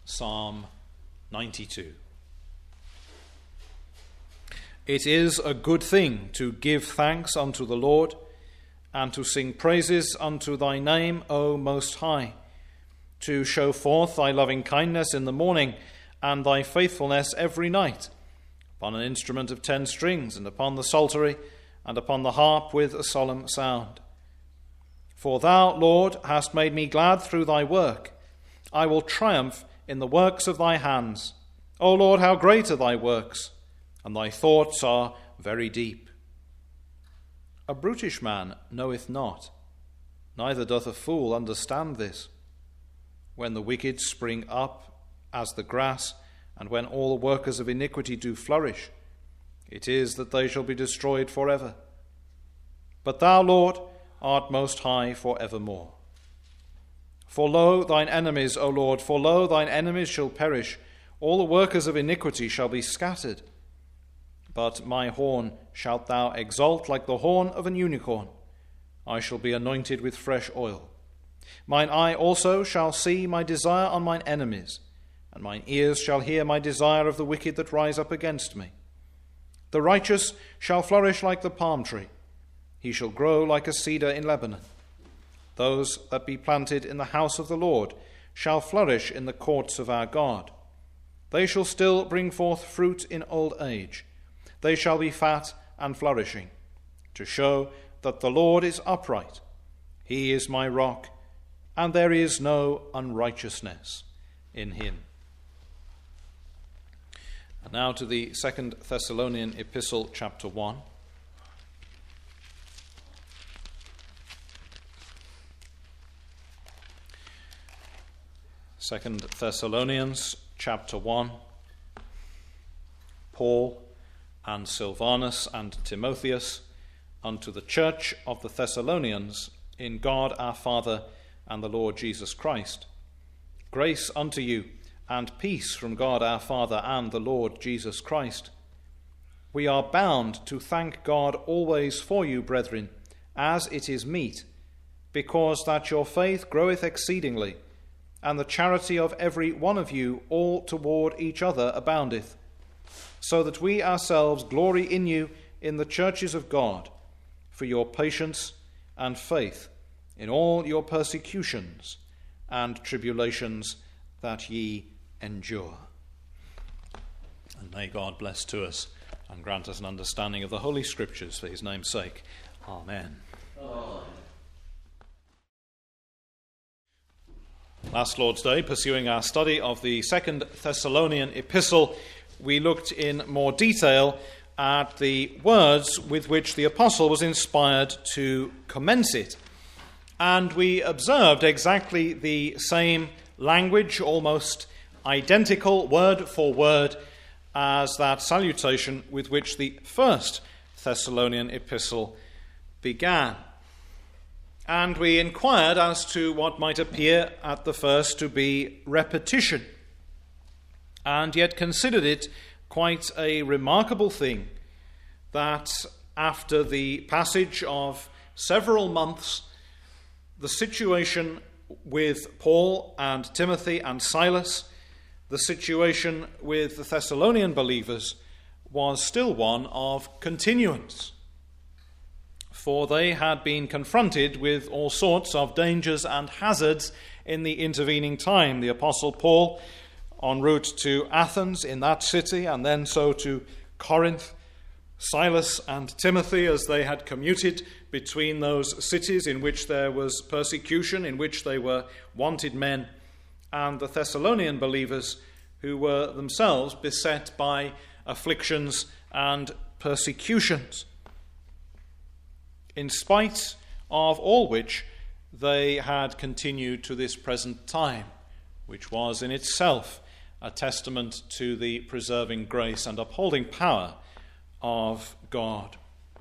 Psalm 92. It is a good thing to give thanks unto the Lord, and to sing praises unto thy name, O Most High, to show forth thy loving kindness in the morning, and thy faithfulness every night, upon an instrument of 10 strings, and upon the psaltery, and upon the harp with a solemn sound. For thou, Lord, hast made me glad through thy work. I will triumph in the works of thy hands. O Lord, how great are thy works, and thy thoughts are very deep. A brutish man knoweth not, neither doth a fool understand this. When the wicked spring up as the grass, and when all the workers of iniquity do flourish, it is that they shall be destroyed forever. But thou, Lord, art most high for evermore. For lo, thine enemies, O Lord, for lo, thine enemies shall perish. All the workers of iniquity shall be scattered. But my horn shalt thou exalt like the horn of an unicorn. I shall be anointed with fresh oil. Mine eye also shall see my desire on mine enemies, and mine ears shall hear my desire of the wicked that rise up against me. The righteous shall flourish like the palm tree. He shall grow like a cedar in Lebanon. Those that be planted in the house of the Lord shall flourish in the courts of our God. They shall still bring forth fruit in old age. They shall be fat and flourishing, to show that the Lord is upright. He is my rock, and there is no unrighteousness in him. And now to the 2 Thessalonian Epistle, chapter 1. 2 Thessalonians chapter 1. Paul and Silvanus and Timotheus, unto the church of the Thessalonians, in God our Father and the Lord Jesus Christ. Grace unto you, and peace from God our Father and the Lord Jesus Christ. We are bound to thank God always for you, brethren, as it is meet, because that your faith groweth exceedingly, and the charity of every one of you all toward each other aboundeth, so that we ourselves glory in you in the churches of God, for your patience and faith in all your persecutions and tribulations that ye endure. And may God bless to us and grant us an understanding of the Holy Scriptures for his name's sake. Amen. Amen. Last Lord's Day, pursuing our study of the 2 Thessalonian epistle, we looked in more detail at the words with which the apostle was inspired to commence it. And we observed exactly the same language, almost identical word for word, as that salutation with which the first Thessalonian epistle began. And we inquired as to what might appear at the first to be repetition, and yet considered it quite a remarkable thing that after the passage of several months, the situation with Paul and Timothy and Silas, the situation with the Thessalonian believers, was still one of continuance. For they had been confronted with all sorts of dangers and hazards in the intervening time. The Apostle Paul, en route to Athens in that city, and then so to Corinth. Silas and Timothy, as they had commuted between those cities in which there was persecution, in which they were wanted men, and the Thessalonian believers, who were themselves beset by afflictions and persecutions. In spite of all which, they had continued to this present time, which was in itself a testament to the preserving grace and upholding power of God.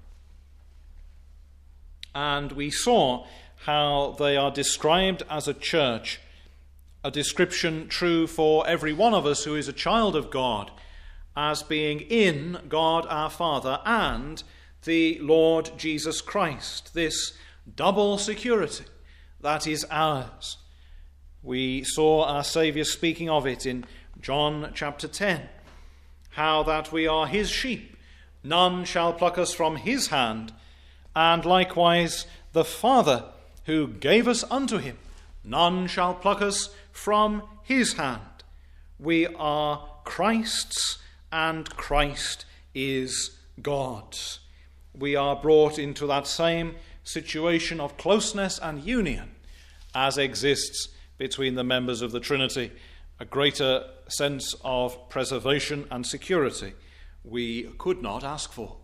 And we saw how they are described as a church, a description true for every one of us who is a child of God, as being in God our Father and the Lord Jesus Christ, this double security that is ours. We saw our Saviour speaking of it in John chapter 10, how that we are his sheep, none shall pluck us from his hand, and likewise the Father who gave us unto him, none shall pluck us from his hand. We are Christ's, and Christ is God's. We are brought into that same situation of closeness and union as exists between the members of the Trinity, a greater sense of preservation and security we could not ask for.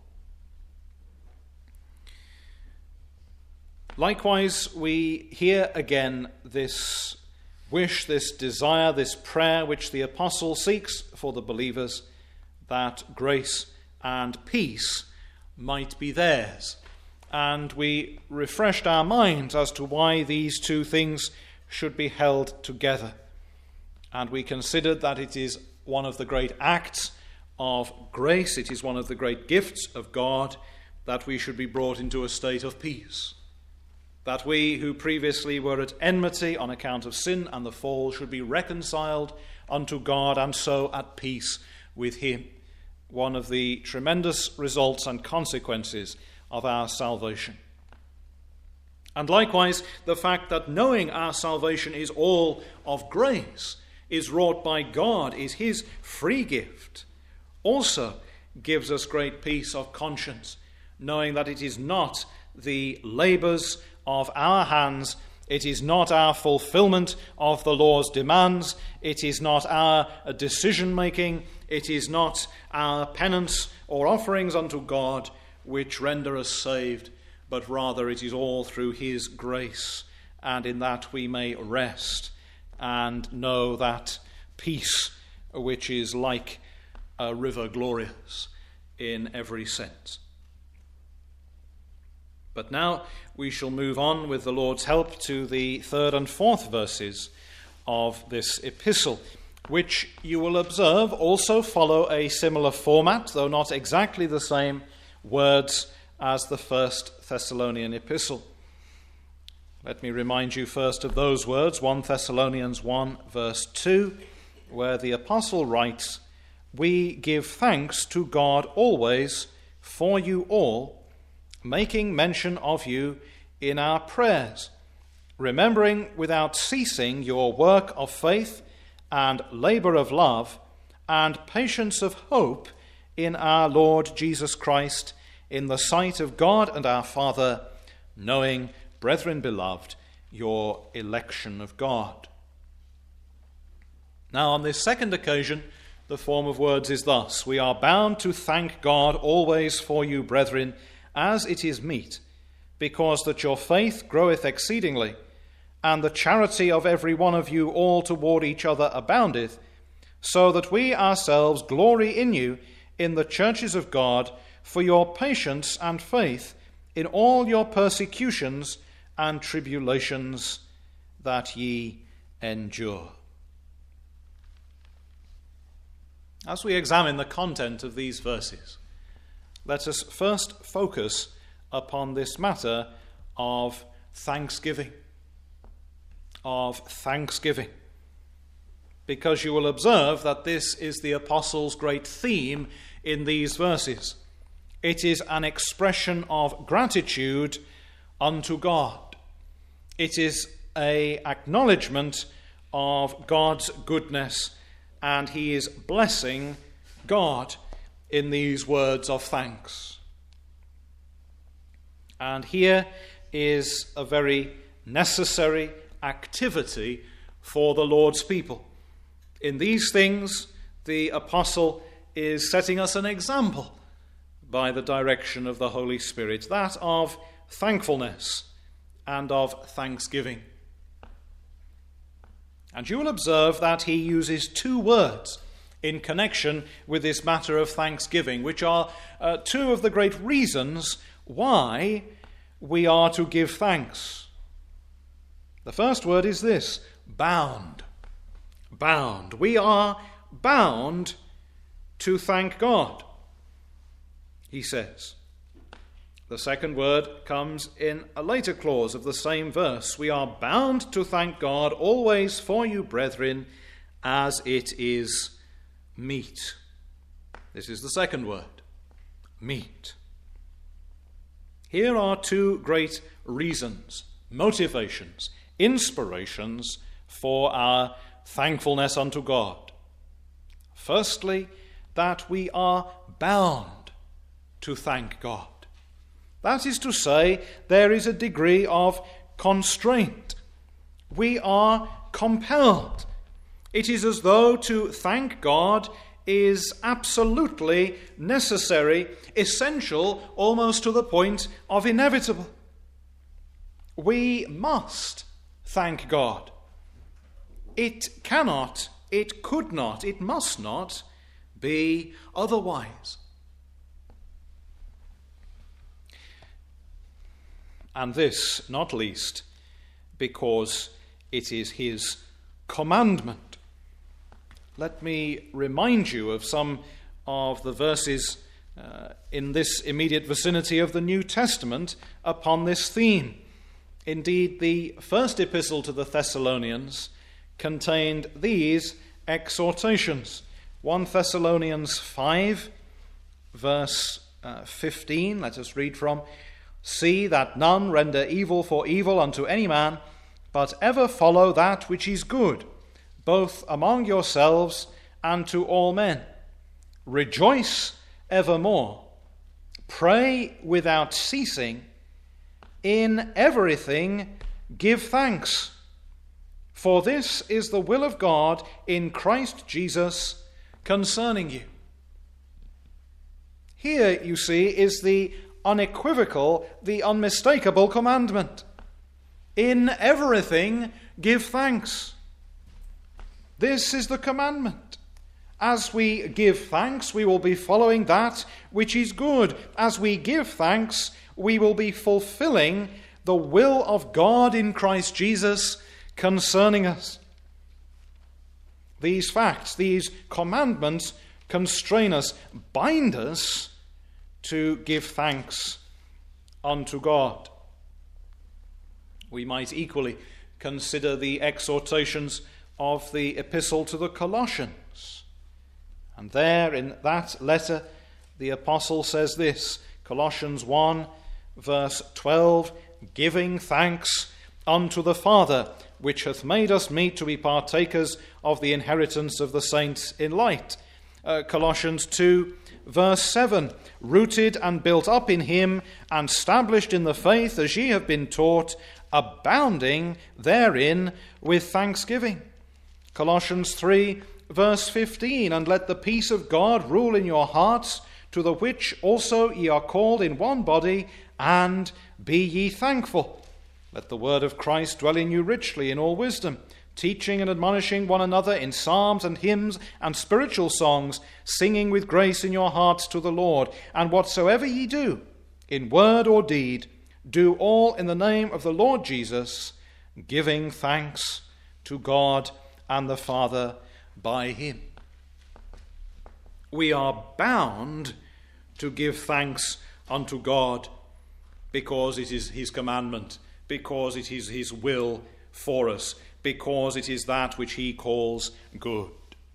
Likewise, we hear again this wish, this desire, this prayer which the apostle seeks for the believers, that grace and peace might be theirs. And we refreshed our minds as to why these two things should be held together. And we considered that it is one of the great acts of grace, it is one of the great gifts of God, that we should be brought into a state of peace. That we who previously were at enmity on account of sin and the fall should be reconciled unto God and so at peace with him. One of the tremendous results and consequences of our salvation. And likewise, the fact that knowing our salvation is all of grace, is wrought by God, is his free gift, also gives us great peace of conscience, knowing that it is not the labours of our hands, it is not our fulfilment of the law's demands, it is not our decision-making, it is not our penance or offerings unto God which render us saved, but rather it is all through his grace, and in that we may rest and know that peace which is like a river glorious in every sense. But now we shall move on with the Lord's help to the 3rd and 4th verses of this epistle, which you will observe also follow a similar format, though not exactly the same words as the 1st Thessalonian epistle. Let me remind you first of those words, 1 Thessalonians 1 verse 2, where the apostle writes, "We give thanks to God always for you all, making mention of you in our prayers, remembering without ceasing your work of faith and labour of love and patience of hope in our Lord Jesus Christ, in the sight of God and our Father, knowing, brethren beloved, your election of God." Now, on this second occasion, the form of words is thus: "We are bound to thank God always for you, brethren, as it is meet, because that your faith groweth exceedingly, and the charity of every one of you all toward each other aboundeth, so that we ourselves glory in you in the churches of God for your patience and faith in all your persecutions and tribulations that ye endure." As we examine the content of these verses, let us first focus upon this matter of thanksgiving. Because you will observe that this is the apostle's great theme in these verses. It is an expression of gratitude unto God. It is an acknowledgement of God's goodness, and he is blessing God in these words of thanks. And here is a very necessary activity for the Lord's people. In these things, the apostle is setting us an example by the direction of the Holy Spirit, that of thankfulness and of thanksgiving. And you will observe that he uses two words in connection with this matter of thanksgiving, which are two of the great reasons why we are to give thanks. The first word is this: bound. Bound. We are bound to thank God, he says. The second word comes in a later clause of the same verse. We are bound to thank God always for you, brethren, as it is meet. This is the second word, meet. Here are two great reasons, motivations, inspirations for our thankfulness unto God. Firstly, that we are bound to thank God. That is to say, there is a degree of constraint. We are compelled. It is as though to thank God is absolutely necessary, essential, almost to the point of inevitable. We must thank God. It cannot, it could not, it must not be otherwise. And this, not least, because it is his commandment. Let me remind you of some of the verses in this immediate vicinity of the New Testament upon this theme. Indeed, the first epistle to the Thessalonians contained these exhortations. 1 Thessalonians 5, verse 15, let us read from: "See that none render evil for evil unto any man, but ever follow that which is good, both among yourselves and to all men. Rejoice evermore. Pray without ceasing. In everything give thanks. For this is the will of God in Christ Jesus concerning you." Here, you see, is the unequivocal, the unmistakable commandment. In everything give thanks. This is the commandment. As we give thanks, we will be following that which is good. As we give thanks, we will be fulfilling the will of God in Christ Jesus concerning us. These facts, these commandments constrain us, bind us to give thanks unto God. We might equally consider the exhortations of the epistle to the Colossians. And there in that letter, the apostle says this, Colossians 1, verse 12, "Giving thanks unto the Father, which hath made us meet to be partakers of the inheritance of the saints in light." Colossians 2, verse 7, "Rooted and built up in him, and established in the faith as ye have been taught, abounding therein with thanksgiving." Colossians 3, verse 15, "And let the peace of God rule in your hearts, to the which also ye are called in one body, and be ye thankful. Let the word of Christ dwell in you richly in all wisdom, teaching and admonishing one another in psalms and hymns and spiritual songs, singing with grace in your hearts to the Lord. And whatsoever ye do, in word or deed, do all in the name of the Lord Jesus, giving thanks to God and the Father by him." We are bound to give thanks unto God because it is his commandment, because it is his will for us, because it is that which he calls good.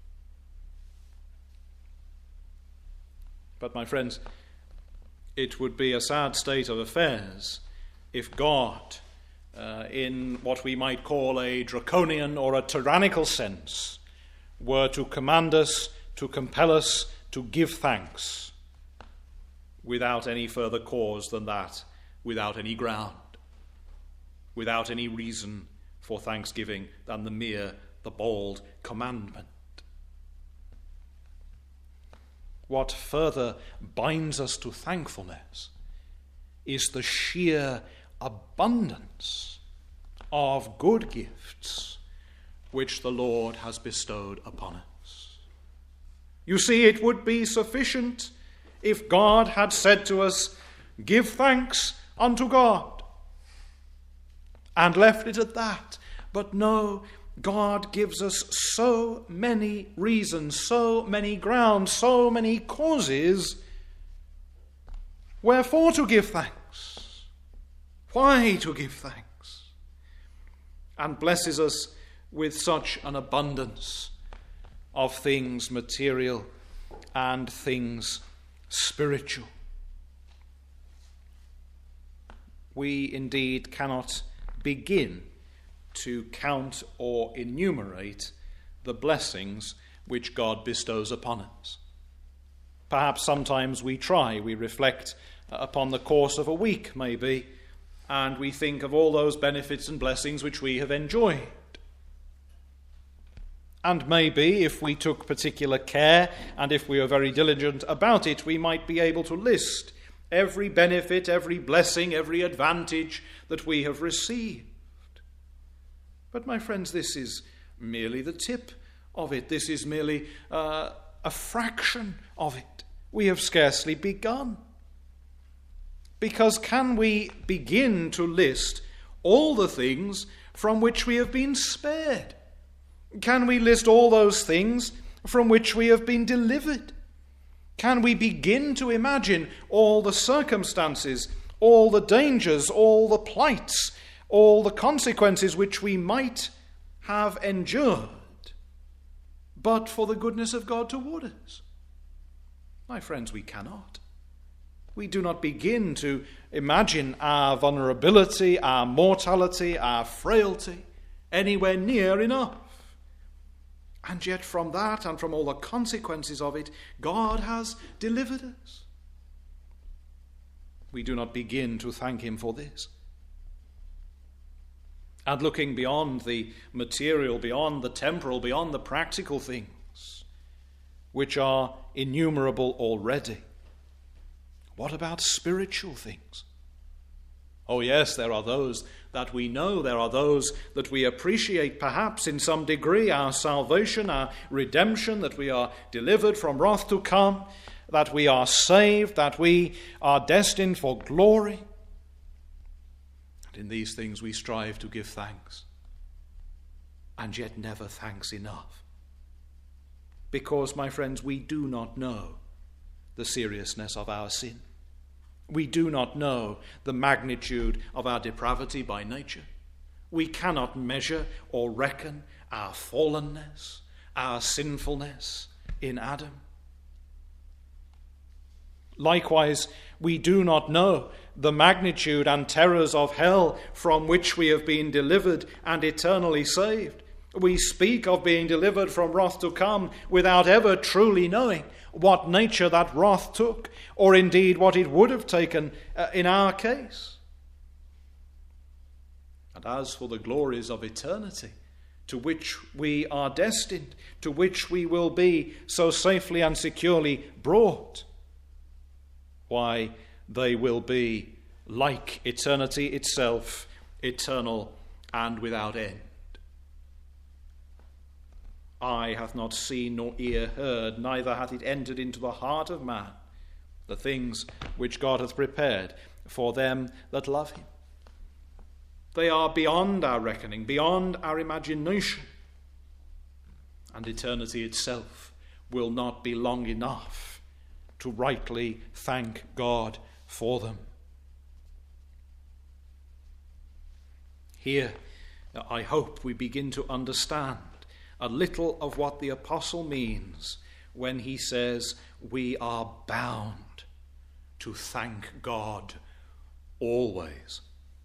But my friends, it would be a sad state of affairs if God, in what we might call a draconian or a tyrannical sense, were to command us, to compel us to give thanks without any further cause than that, without any ground, without any reason for thanksgiving than the bald commandment. What further binds us to thankfulness is the sheer abundance of good gifts which the Lord has bestowed upon us. You see, it would be sufficient if God had said to us, "Give thanks unto God," and left it at that. But no, God gives us so many reasons, so many grounds, so many causes wherefore to give thanks. Why to give thanks? And blesses us with such an abundance of things material and things spiritual. We indeed cannot begin to count or enumerate the blessings which God bestows upon us. Perhaps sometimes we reflect upon the course of a week maybe, and we think of all those benefits and blessings which we have enjoyed. And maybe if we took particular care and if we were very diligent about it, we might be able to list every benefit, every blessing, every advantage that we have received. But my friends, this is merely the tip of it. This is merely a fraction of it. We have scarcely begun. Because can we begin to list all the things from which we have been spared? Can we list all those things from which we have been delivered? Can we begin to imagine all the circumstances, all the dangers, all the plights, all the consequences which we might have endured, but for the goodness of God toward us? My friends, we cannot. We do not begin to imagine our vulnerability, our mortality, our frailty anywhere near enough. And yet from that and from all the consequences of it, God has delivered us. We do not begin to thank him for this. And looking beyond the material, beyond the temporal, beyond the practical things, which are innumerable already, what about spiritual things? Oh yes, there are those that we know, there are those that we appreciate perhaps in some degree, our salvation, our redemption, that we are delivered from wrath to come, that we are saved, that we are destined for glory. And in these things we strive to give thanks, and yet never thanks enough. Because, my friends, we do not know the seriousness of our sin. We do not know the magnitude of our depravity by nature. We cannot measure or reckon our fallenness, our sinfulness in Adam. Likewise, we do not know the magnitude and terrors of hell from which we have been delivered and eternally saved. We speak of being delivered from wrath to come without ever truly knowing what nature that wrath took, or indeed what it would have taken in our case. And as for the glories of eternity, to which we are destined, to which we will be so safely and securely brought, why, they will be like eternity itself, eternal and without end. Eye hath not seen nor ear heard, neither hath it entered into the heart of man, the things which God hath prepared for them that love him. They are beyond our reckoning, beyond our imagination, and eternity itself will not be long enough to rightly thank God for them. Here, I hope we begin to understand a little of what the apostle means when he says we are bound to thank God always.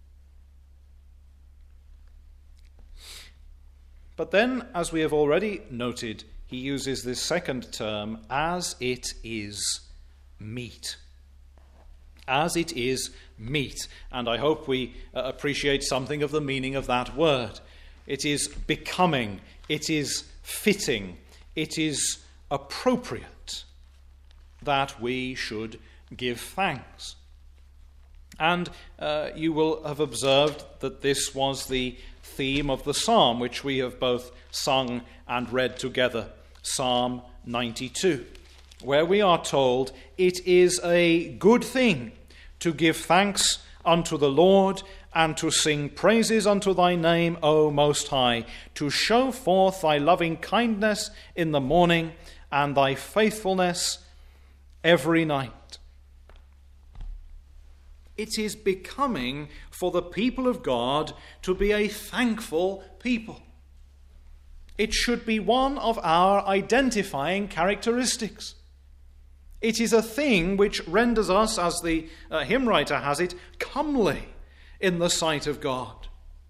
But then, as we have already noted, he uses this second term, as it is meet. As it is meet. And I hope we appreciate something of the meaning of that word. It is becoming, it is fitting, it is appropriate that we should give thanks. And you will have observed that this was the theme of the psalm which we have both sung and read together, Psalm 92, where we are told, "It is a good thing to give thanks unto the Lord, and to sing praises unto thy name, O Most High, to show forth thy loving kindness in the morning, and thy faithfulness every night." It is becoming for the people of God to be a thankful people. It should be one of our identifying characteristics. It is a thing which renders us, as the hymn writer has it, comely in the sight of God.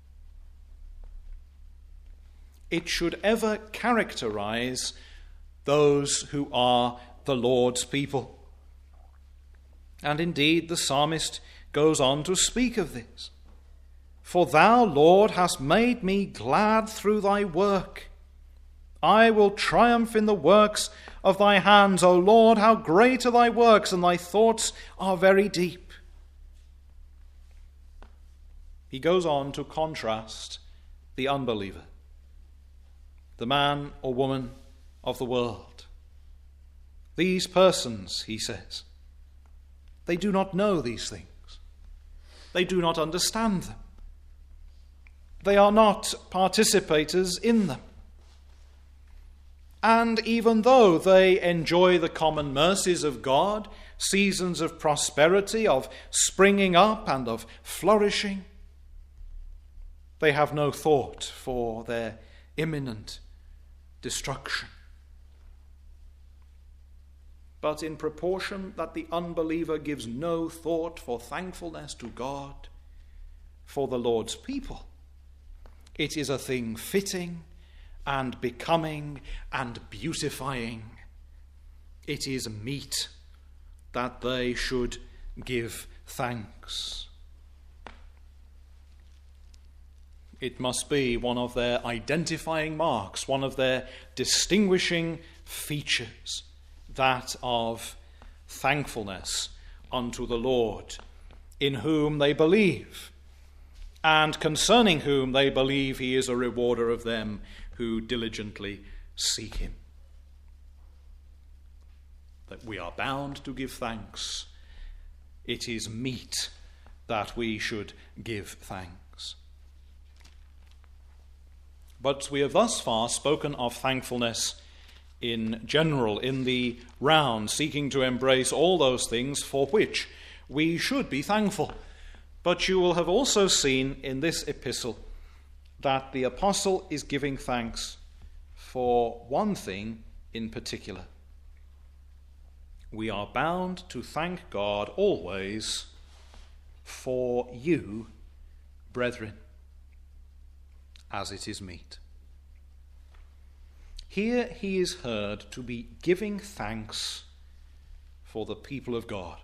It should ever characterize those who are the Lord's people. And indeed, the psalmist goes on to speak of this. For thou, Lord, hast made me glad through thy work. I will triumph in the works of thy hands. O Lord, how great are thy works, and thy thoughts are very deep. He goes on to contrast the unbeliever, the man or woman of the world. These persons, he says, they do not know these things. They do not understand them. They are not participators in them. And even though they enjoy the common mercies of God, seasons of prosperity, of springing up and of flourishing, they have no thought for their imminent destruction. But in proportion that the unbeliever gives no thought for thankfulness to God for the Lord's people, it is a thing fitting and becoming and beautifying. It is meet that they should give thanks. It must be one of their identifying marks, one of their distinguishing features, that of thankfulness unto the Lord, in whom they believe, and concerning whom they believe he is a rewarder of them who diligently seek him. That we are bound to give thanks. It is meet that we should give thanks. But we have thus far spoken of thankfulness in general, in the round, seeking to embrace all those things for which we should be thankful. But you will have also seen in this epistle that the apostle is giving thanks for one thing in particular. We are bound to thank God always for you, brethren, as it is meet. Here he is heard to be giving thanks for the people of God.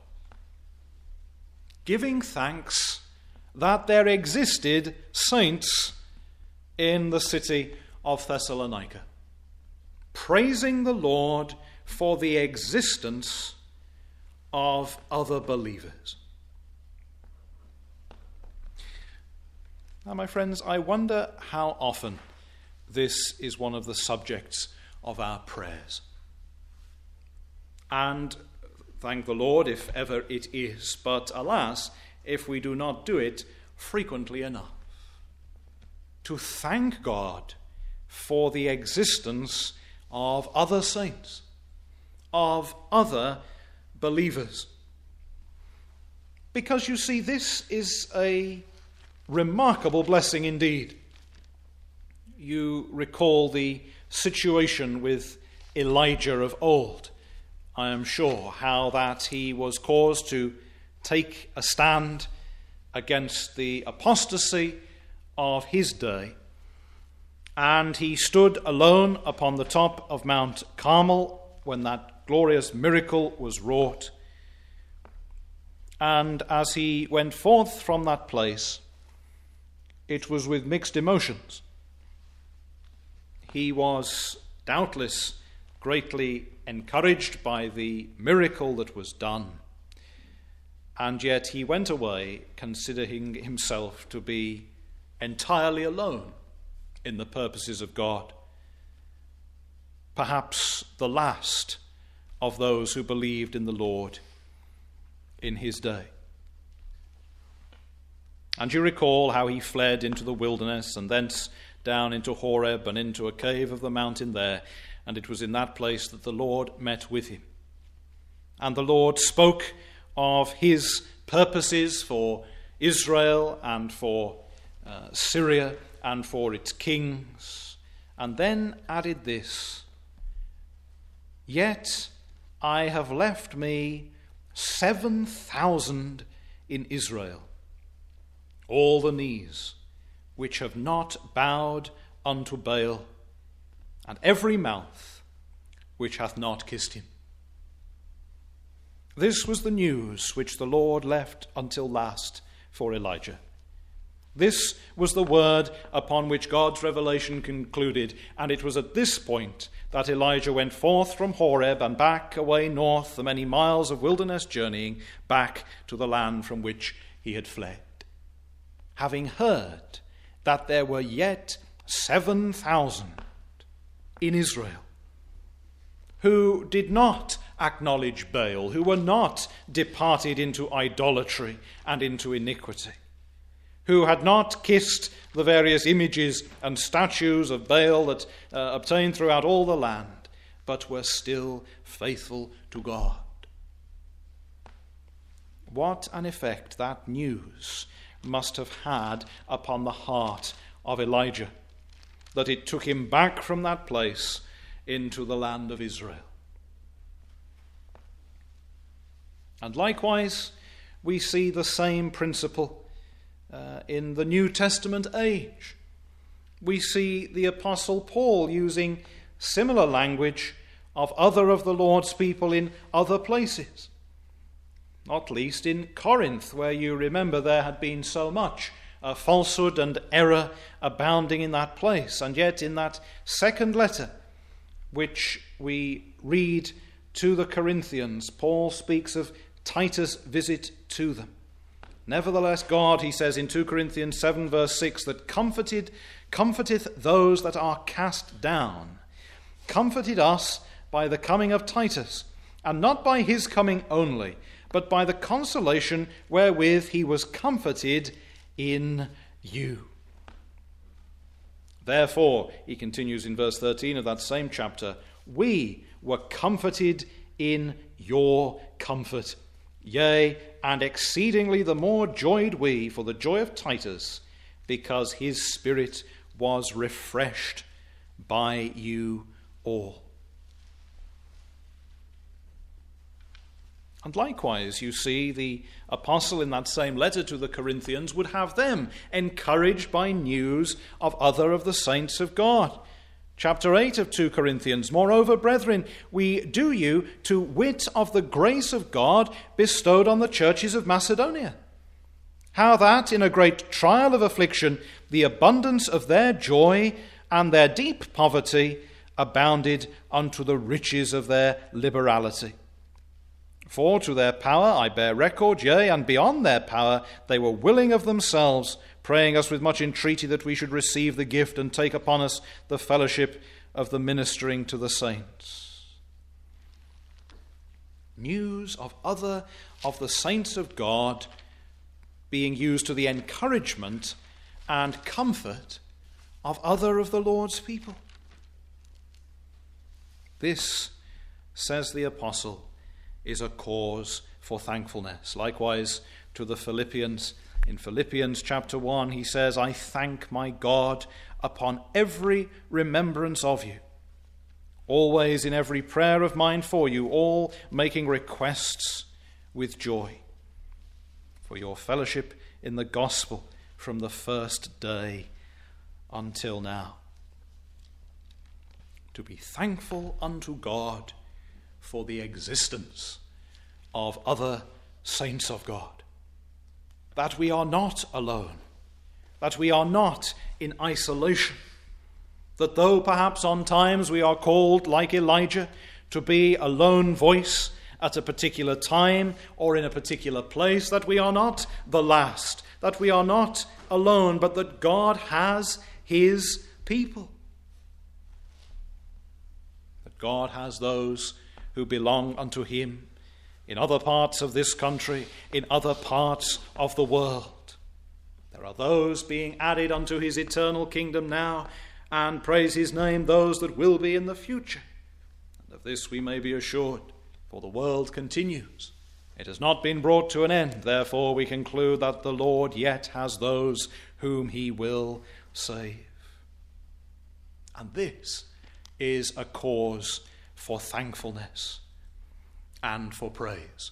Giving thanks that there existed saints in the city of Thessalonica. Praising the Lord for the existence of other believers. Now, my friends, I wonder how often this is one of the subjects of our prayers. And thank the Lord if ever it is, but alas, if we do not do it frequently enough. To thank God for the existence of other saints, of other believers. Because you see, this is a remarkable blessing indeed. You recall the situation with Elijah of old, I am sure, how that he was caused to take a stand against the apostasy of his day, and he stood alone upon the top of Mount Carmel when that glorious miracle was wrought. And as he went forth from that place, it was with mixed emotions. He was doubtless greatly encouraged by the miracle that was done, and yet he went away considering himself to be entirely alone in the purposes of God. Perhaps the last of those who believed in the Lord in his day. And you recall how he fled into the wilderness and thence down into Horeb and into a cave of the mountain there, and it was in that place that the Lord met with him. And the Lord spoke of his purposes for Israel and for Syria and for its kings, and then added this: "Yet I have left me 7,000 in Israel, all the knees which have not bowed unto Baal, and every mouth which hath not kissed him." This was the news which the Lord left until last for Elijah. This was the word upon which God's revelation concluded, and it was at this point that Elijah went forth from Horeb and back away north the many miles of wilderness journeying back to the land from which he had fled, having heard that there were yet 7,000 in Israel who did not acknowledge Baal, who were not departed into idolatry and into iniquity, who had not kissed the various images and statues of Baal that obtained throughout all the land, but were still faithful to God. What an effect that news must have had upon the heart of Elijah, that it took him back from that place into the land of Israel. And likewise, we see the same principle in the New Testament age. We see the Apostle Paul using similar language of other of the Lord's people in other places, not least in Corinth, where you remember there had been so much falsehood and error abounding in that place. And yet in that second letter, which we read to the Corinthians, Paul speaks of Titus' visit to them. "Nevertheless, God," he says in 2 Corinthians 7 verse 6, "that comforteth those that are cast down, comforted us by the coming of Titus, and not by his coming only, but by the consolation wherewith he was comforted in you." "Therefore," he continues in verse 13 of that same chapter, "we were comforted in your comfort. Yea, and exceedingly the more joyed we for the joy of Titus, because his spirit was refreshed by you all." And likewise, you see, the apostle in that same letter to the Corinthians would have them encouraged by news of other of the saints of God. Chapter 8 of 2 Corinthians, "Moreover, brethren, we do you to wit of the grace of God bestowed on the churches of Macedonia, how that in a great trial of affliction the abundance of their joy and their deep poverty abounded unto the riches of their liberality. For to their power I bear record, yea, and beyond their power they were willing of themselves, praying us with much entreaty that we should receive the gift and take upon us the fellowship of the ministering to the saints." News of other of the saints of God being used to the encouragement and comfort of other of the Lord's people. This, says the apostle, is a cause for thankfulness. Likewise to the Philippians, in Philippians chapter 1, he says, "I thank my God upon every remembrance of you, always in every prayer of mine for you, all making requests with joy, for your fellowship in the gospel from the first day until now." To be thankful unto God for the existence of other saints of God, that we are not alone, that we are not in isolation, that though perhaps on times we are called, like Elijah, to be a lone voice at a particular time or in a particular place, that we are not the last, that we are not alone, but that God has his people, that God has those who belong unto him in other parts of this country, in other parts of the world. There are those being added unto his eternal kingdom now, and praise his name, those that will be in the future. And of this we may be assured, for the world continues It has not been brought to an end. Therefore we conclude that the Lord yet has those whom he will save. And this is a cause for thankfulness and for praise.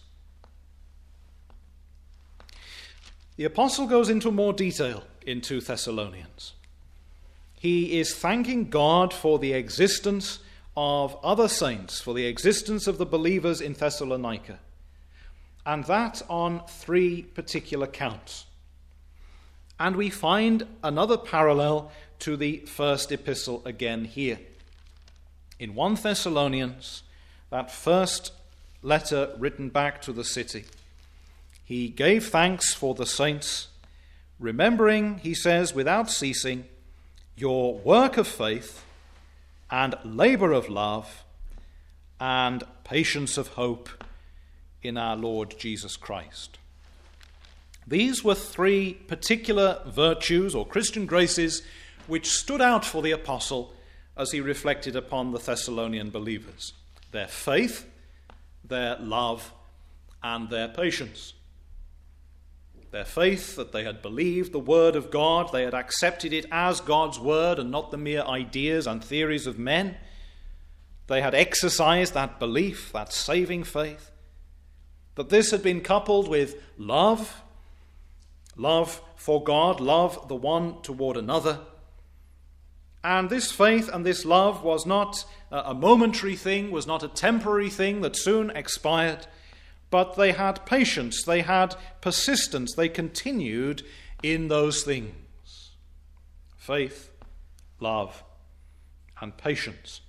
The apostle goes into more detail in 2 Thessalonians. He is thanking God for the existence of other saints, for the existence of the believers in Thessalonica, and that on 3 particular counts. And we find another parallel to the first epistle again here. In 1 Thessalonians, that first letter written back to the city, he gave thanks for the saints, remembering, he says, without ceasing, your work of faith and labor of love and patience of hope in our Lord Jesus Christ. These were 3 particular virtues or Christian graces which stood out for the apostle as he reflected upon the Thessalonian believers: their faith, their love, and their patience. Their faith, that they had believed the word of God, they had accepted it as God's word and not the mere ideas and theories of men. They had exercised that belief, that saving faith. That this had been coupled with love for God, love the one toward another. And this faith and this love was not a momentary thing, was not a temporary thing that soon expired, but they had patience, they had persistence, they continued in those things. Faith, love, and patience.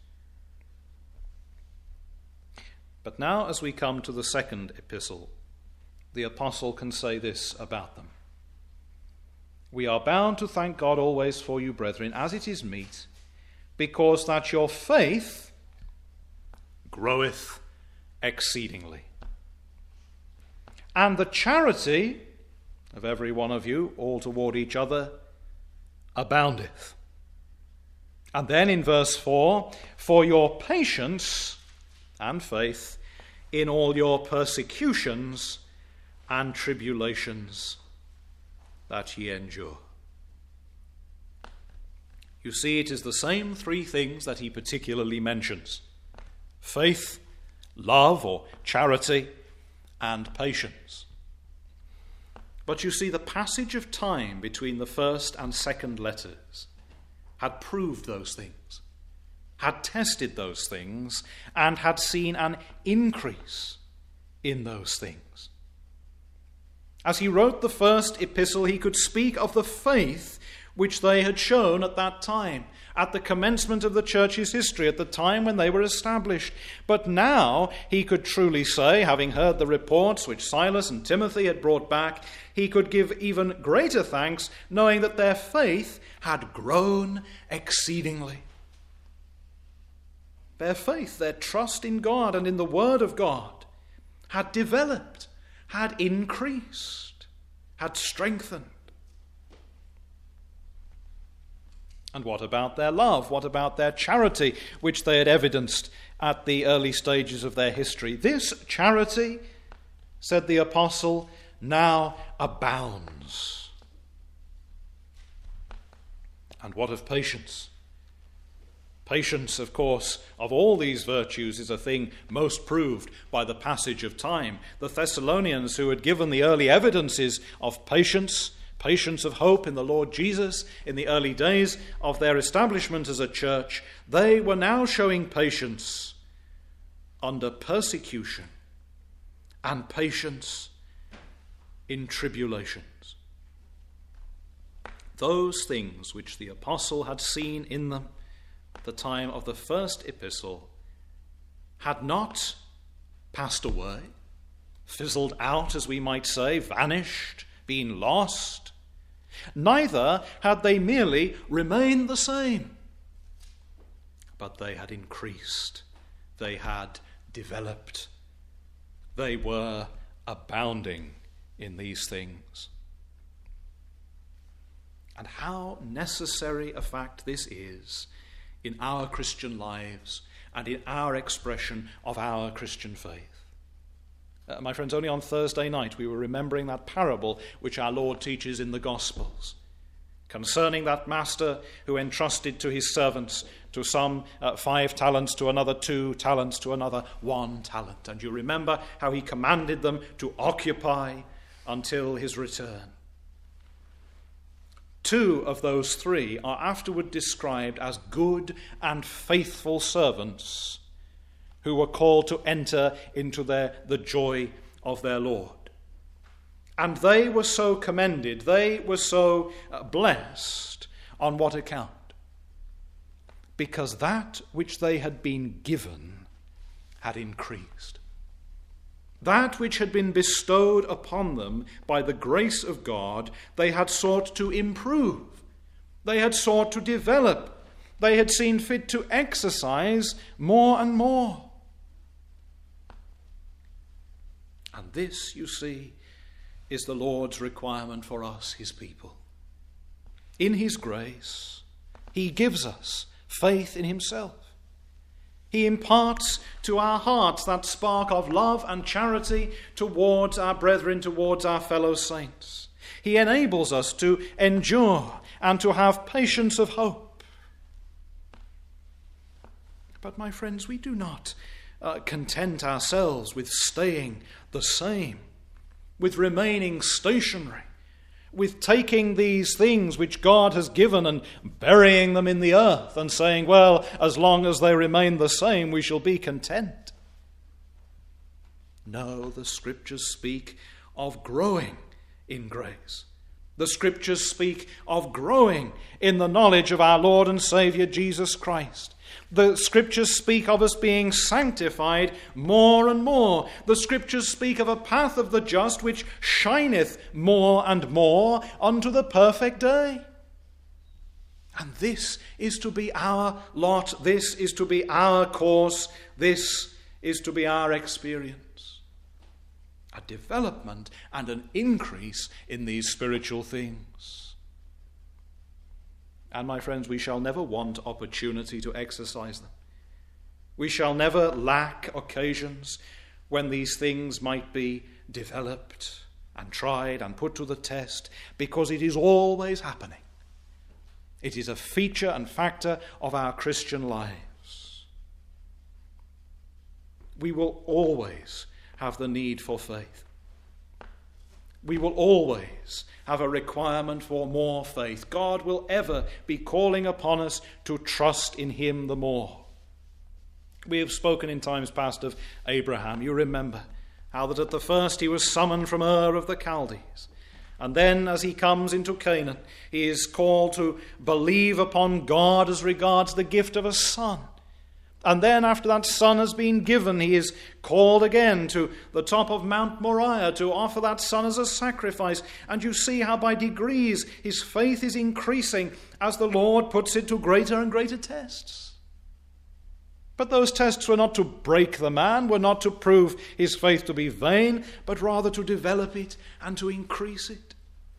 But now, as we come to the second epistle, the apostle can say this about them: we are bound to thank God always for you, brethren, as it is meet, because that your faith groweth exceedingly, and the charity of every one of you all toward each other aboundeth. And then in verse 4, for your patience and faith in all your persecutions and tribulations that ye endure. You see, it is the same 3 things that he particularly mentions: faith, love or charity, and patience. But you see, the passage of time between the first and second letters had proved those things, had tested those things, and had seen an increase in those things. As he wrote the first epistle, he could speak of the faith which they had shown at that time, at the commencement of the church's history, at the time when they were established. But now he could truly say, having heard the reports which Silas and Timothy had brought back, he could give even greater thanks, knowing that their faith had grown exceedingly. Their faith, their trust in God and in the Word of God had developed, had increased, had strengthened. And what about their love? What about their charity, which they had evidenced at the early stages of their history? This charity, said the apostle, now abounds. And what of patience? Patience, of course, of all these virtues is a thing most proved by the passage of time. The Thessalonians, who had given the early evidences of patience of hope in the Lord Jesus in the early days of their establishment as a church, they were now showing patience under persecution and patience in tribulations. Those things which the apostle had seen in them at the time of the first epistle had not passed away, fizzled out, as we might say, vanished, been lost. Neither had they merely remained the same, but they had increased, they had developed, they were abounding in these things. And how necessary a fact this is in our Christian lives and in our expression of our Christian faith. My friends, only on Thursday night we were remembering that parable which our Lord teaches in the Gospels concerning that master who entrusted to his servants, to some 5 talents, to another 2 talents, to another 1 talent. And you remember how he commanded them to occupy until his return. 2 of those 3 are afterward described as good and faithful servants who were called to enter into the joy of their Lord. And they were so commended, they were so blessed. On what account? Because that which they had been given had increased. That which had been bestowed upon them by the grace of God, they had sought to improve. They had sought to develop. They had seen fit to exercise more and more. And this, you see, is the Lord's requirement for us, his people. In his grace, he gives us faith in himself. He imparts to our hearts that spark of love and charity towards our brethren, towards our fellow saints. He enables us to endure and to have patience of hope. But, my friends, we do not content ourselves with staying the same, with remaining stationary, with taking these things which God has given and burying them in the earth and saying, well, as long as they remain the same, we shall be content. No, the Scriptures speak of growing in grace. The Scriptures speak of growing in the knowledge of our Lord and Saviour Jesus Christ. The Scriptures speak of us being sanctified more and more. The Scriptures speak of a path of the just which shineth more and more unto the perfect day. And this is to be our lot. This is to be our course. This is to be our experience. A development and an increase in these spiritual things. And, my friends, we shall never want opportunity to exercise them. We shall never lack occasions when these things might be developed and tried and put to the test, because it is always happening. It is a feature and factor of our Christian lives. We will always have the need for faith. We will always have a requirement for more faith. God will ever be calling upon us to trust in him the more. We have spoken in times past of Abraham. You remember how that at the first he was summoned from Ur of the Chaldees. And then as he comes into Canaan, he is called to believe upon God as regards the gift of a son. And then after that son has been given, he is called again to the top of Mount Moriah to offer that son as a sacrifice. And you see how by degrees his faith is increasing as the Lord puts it to greater and greater tests. But those tests were not to break the man, were not to prove his faith to be vain, but rather to develop it and to increase it.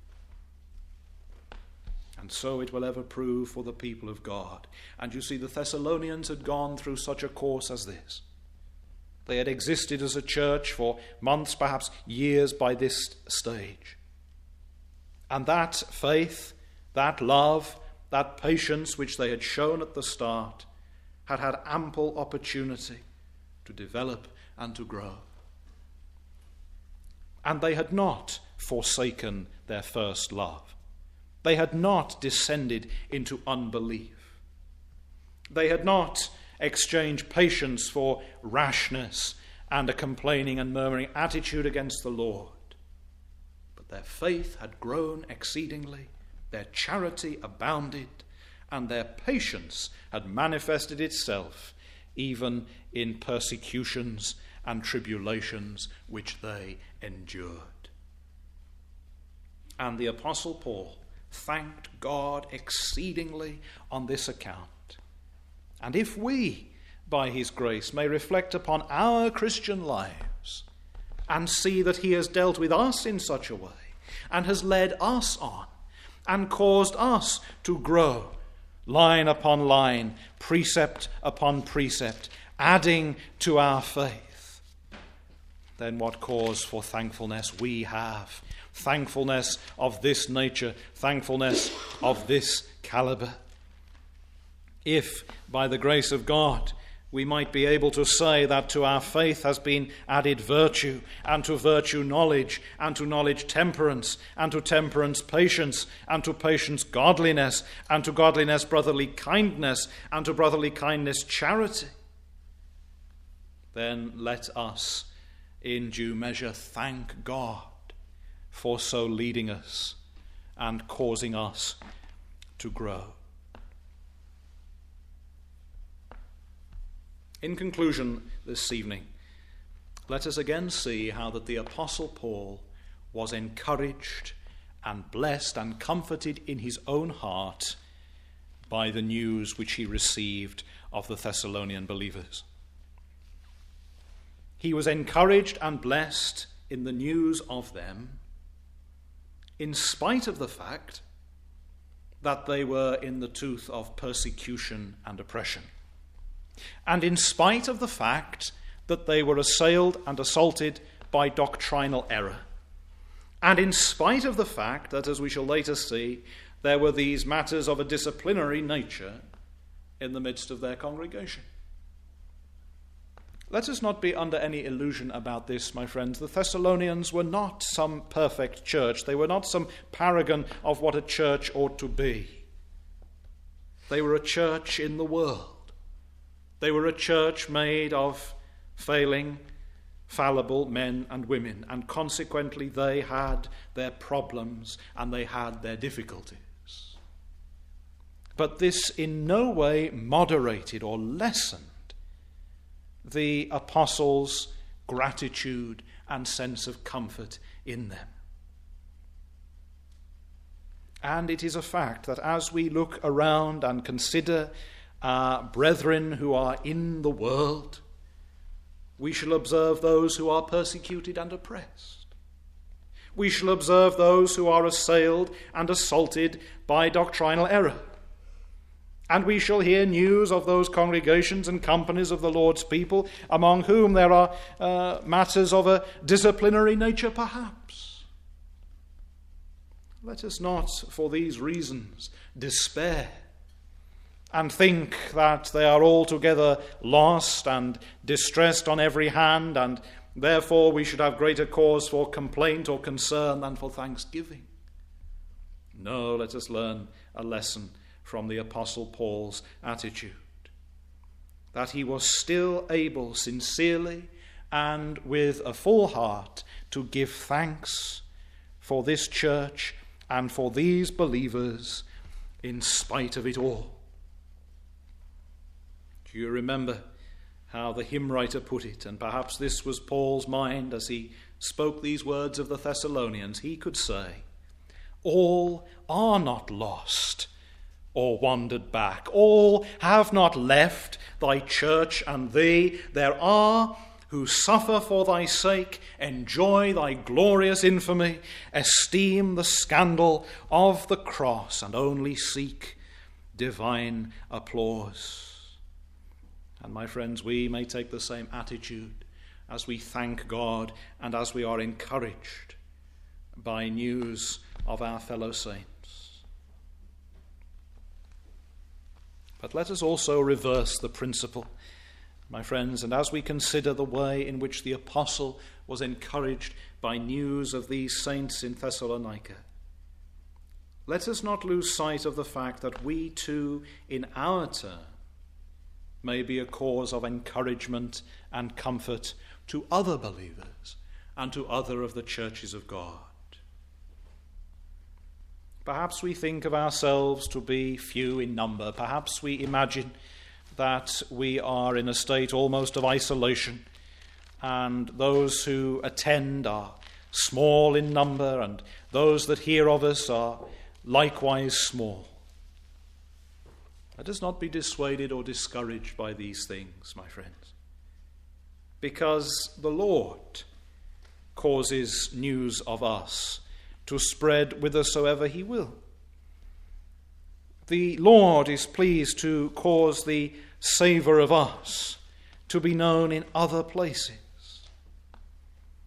And so it will ever prove for the people of God. And you see, the Thessalonians had gone through such a course as this. They had existed as a church for months, perhaps years by this stage. And that faith, that love, that patience which they had shown at the start had had ample opportunity to develop and to grow. And they had not forsaken their first love. They had not descended into unbelief. They had not exchanged patience for rashness and a complaining and murmuring attitude against the Lord. But their faith had grown exceedingly, their charity abounded, and their patience had manifested itself even in persecutions and tribulations which they endured. And the Apostle Paul thanked God exceedingly on this account. And if we, by his grace, may reflect upon our Christian lives and see that he has dealt with us in such a way and has led us on and caused us to grow line upon line, precept upon precept, adding to our faith, then what cause for thankfulness we have. Thankfulness of this nature, thankfulness of this caliber. If, by the grace of God, we might be able to say that to our faith has been added virtue, and to virtue knowledge, and to knowledge temperance, and to temperance patience, and to patience godliness, and to godliness brotherly kindness, and to brotherly kindness charity, then let us in due measure thank God for so leading us and causing us to grow. In conclusion this evening, let us again see how that the Apostle Paul was encouraged and blessed and comforted in his own heart by the news which he received of the Thessalonian believers. He was encouraged and blessed in the news of them, in spite of the fact that they were in the tooth of persecution and oppression, and in spite of the fact that they were assailed and assaulted by doctrinal error, and in spite of the fact that, as we shall later see, there were these matters of a disciplinary nature in the midst of their congregation. Let us not be under any illusion about this, my friends. The Thessalonians were not some perfect church. They were not some paragon of what a church ought to be. They were a church in the world. They were a church made of failing, fallible men and women, and consequently they had their problems and they had their difficulties. But this in no way moderated or lessened the apostles' gratitude and sense of comfort in them. And it is a fact that as we look around and consider our brethren who are in the world, we shall observe those who are persecuted and oppressed. We shall observe those who are assailed and assaulted by doctrinal error. And we shall hear news of those congregations and companies of the Lord's people among whom there are matters of a disciplinary nature, perhaps. Let us not, for these reasons, despair and think that they are altogether lost and distressed on every hand, and therefore we should have greater cause for complaint or concern than for thanksgiving. No, let us learn a lesson from the Apostle Paul's attitude, that he was still able sincerely and with a full heart to give thanks for this church and for these believers in spite of it all. Do you remember how the hymn writer put it? And perhaps this was Paul's mind as he spoke these words of the Thessalonians. He could say, "All are not lost or wandered back. All have not left thy church and thee. There are who suffer for thy sake, enjoy thy glorious infamy, esteem the scandal of the cross, and only seek divine applause." And my friends, we may take the same attitude as we thank God and as we are encouraged by news of our fellow saints. But let us also reverse the principle, my friends, and as we consider the way in which the apostle was encouraged by news of these saints in Thessalonica, let us not lose sight of the fact that we too, in our turn, may be a cause of encouragement and comfort to other believers and to other of the churches of God. Perhaps we think of ourselves to be few in number. Perhaps we imagine that we are in a state almost of isolation, and those who attend are small in number, and those that hear of us are likewise small. Let us not be dissuaded or discouraged by these things, my friends, because the Lord causes news of us to spread whithersoever he will. The Lord is pleased to cause the savour of us to be known in other places.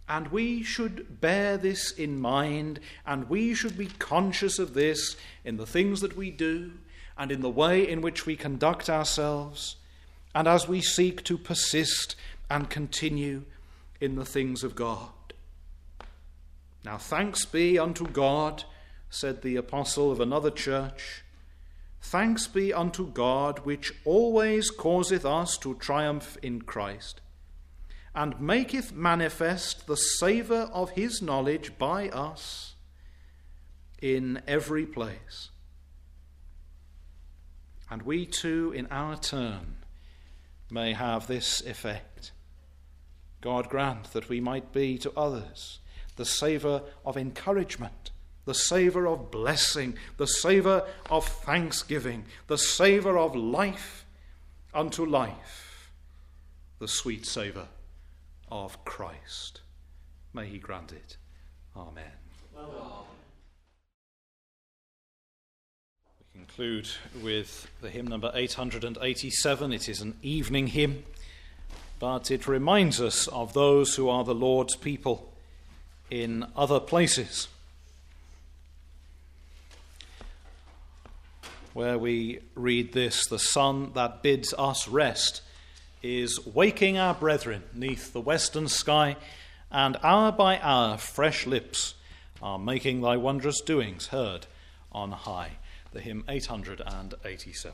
And we should bear this in mind, and we should be conscious of this in the things that we do and in the way in which we conduct ourselves, and as we seek to persist and continue in the things of God. Now thanks be unto God, said the apostle of another church, thanks be unto God, which always causeth us to triumph in Christ, and maketh manifest the savour of his knowledge by us in every place. And we too, in our turn, may have this effect. God grant that we might be to others the savour of encouragement, the savour of blessing, the savour of thanksgiving, the savour of life unto life, the sweet savour of Christ. May he grant it. Amen. Amen. We conclude with the hymn number 887. It is an evening hymn, but it reminds us of those who are the Lord's people in other places, where we read this: the sun that bids us rest is waking our brethren neath the western sky, and hour by hour fresh lips are making thy wondrous doings heard on high. The hymn 887.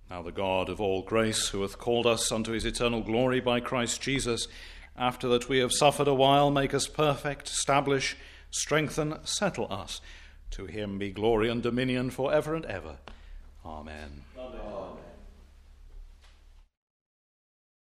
Now the God of all grace, who hath called us unto his eternal glory by Christ Jesus, after that we have suffered a while, make us perfect, establish, strengthen, settle us. To him be glory and dominion for ever and ever. Amen.